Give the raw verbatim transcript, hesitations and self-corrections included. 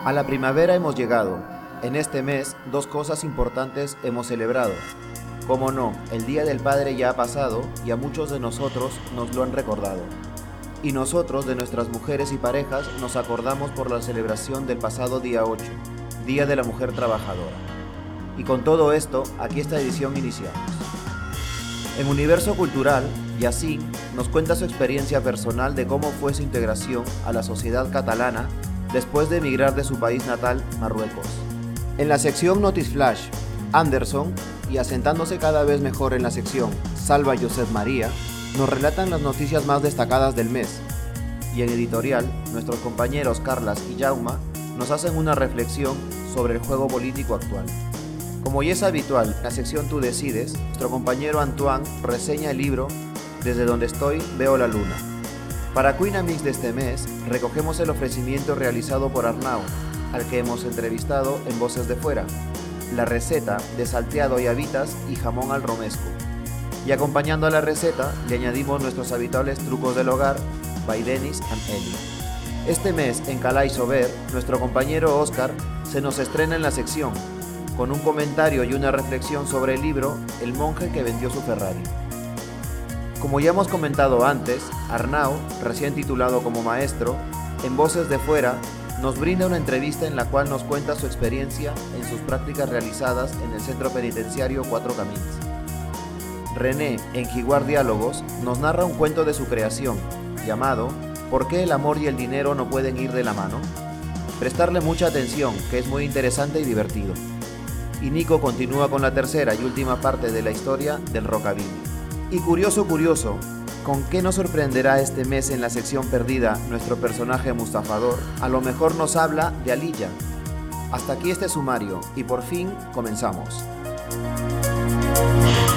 A la primavera hemos llegado. En este mes, dos cosas importantes hemos celebrado. Como no, el Día del Padre ya ha pasado y a muchos de nosotros nos lo han recordado. Y nosotros, de nuestras mujeres y parejas, nos acordamos por la celebración del pasado día ocho, Día de la Mujer Trabajadora. Y con todo esto, aquí esta edición iniciamos. En Universo Cultural, Yacine nos cuenta su experiencia personal de cómo fue su integración a la sociedad catalana después de emigrar de su país natal, Marruecos. En la sección Notis Flash, Anderson, y asentándose cada vez mejor en la sección Salva Josep María, nos relatan las noticias más destacadas del mes. Y en editorial, nuestros compañeros Carlas y Jauma nos hacen una reflexión sobre el juego político actual. Como ya es habitual, en la sección Tú Decides, nuestro compañero Antoine reseña el libro Desde donde estoy, veo la luna. Para Queen Mix de este mes, recogemos el ofrecimiento realizado por Arnau, al que hemos entrevistado en Voces de Fuera, la receta de salteado y habitas y jamón al romesco. Y acompañando a la receta, le añadimos nuestros habituales trucos del hogar, by Dennis and Ellie. Este mes, en Calais Sober, nuestro compañero Oscar se nos estrena en la sección, con un comentario y una reflexión sobre el libro El monje que vendió su Ferrari. Como ya hemos comentado antes, Arnau, recién titulado como maestro, en Voces de Fuera, nos brinda una entrevista en la cual nos cuenta su experiencia en sus prácticas realizadas en el centro penitenciario Cuatro Caminos. René, en Jiguar Diálogos, nos narra un cuento de su creación, llamado ¿Por qué el amor y el dinero no pueden ir de la mano? Prestarle mucha atención, que es muy interesante y divertido. Y Nico continúa con la tercera y última parte de la historia del rockabilly. Y curioso, curioso, ¿con qué nos sorprenderá este mes en la sección perdida nuestro personaje Mustafador? A lo mejor nos habla de Aliyah. Hasta aquí este sumario y por fin comenzamos.